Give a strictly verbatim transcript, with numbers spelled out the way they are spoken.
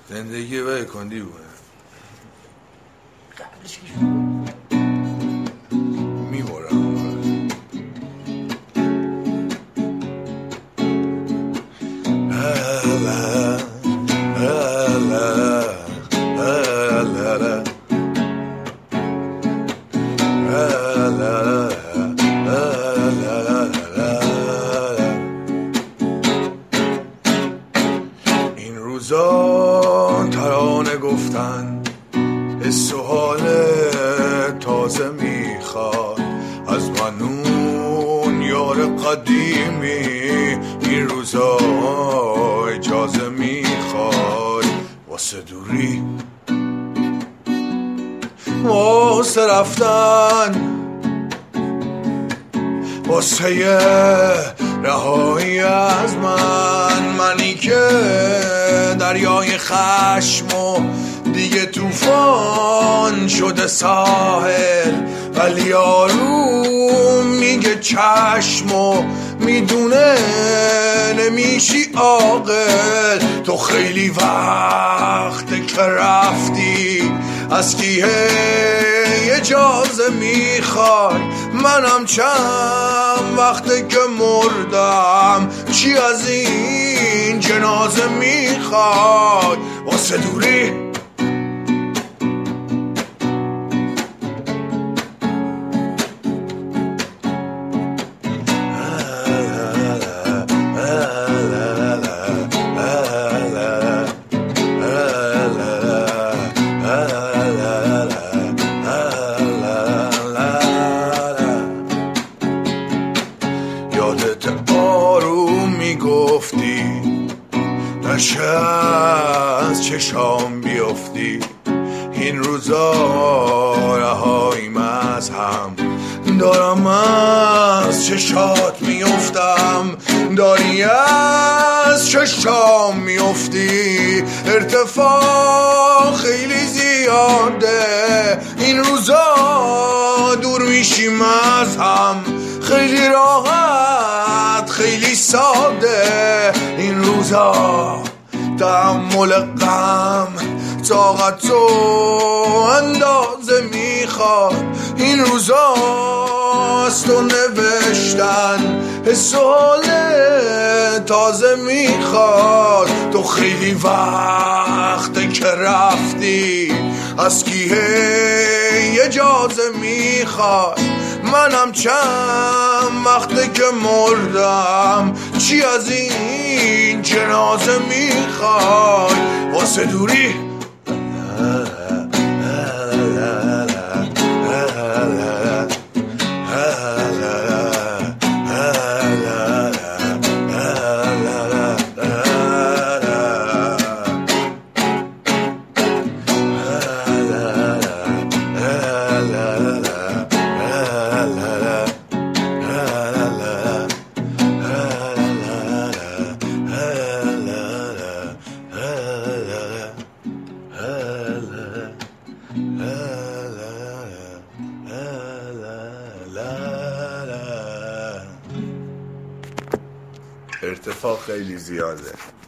زندگی به کندی بونه قبلش که شروع میبورم این روزا ترانه گفتن حس و حال تازه میخواد از من اون یار قدیمی. این روزا اجازه میخواد واسه دوری واسه رفتن واسه یه رهایی از من. منی که دریای خشم و دیگه توفان شده ساحل، ولی یارو میگه چشم و میدونه نمیشی عاقل. تو خیلی وقته که رفتی، از کی اجازه میخوای؟ منم چند وقته که مردم، چی از این جنازه میخوای؟ واسه دوری یادت آروم میگفتی نشه از چشام بیفتی. این روزا رهاییم از هم، دارم از چشات میفتم، داری از چشام میفتی. ارتفاع خیلی زیاده، این روزا دور میشیم از هم، خیلی راحت خیلی ساده. این روزا تحمل غم طاقت و اندازه میخواد. این روزا از تو نوشتن حس و حال تازه میخواد. تو خیلی وقته که رفتی، از کی اجازه میخواد؟ منم چند وقته که مردم، چی از این جنازه میخوای؟ واسه دوری ارتفاع خیلی زیاده.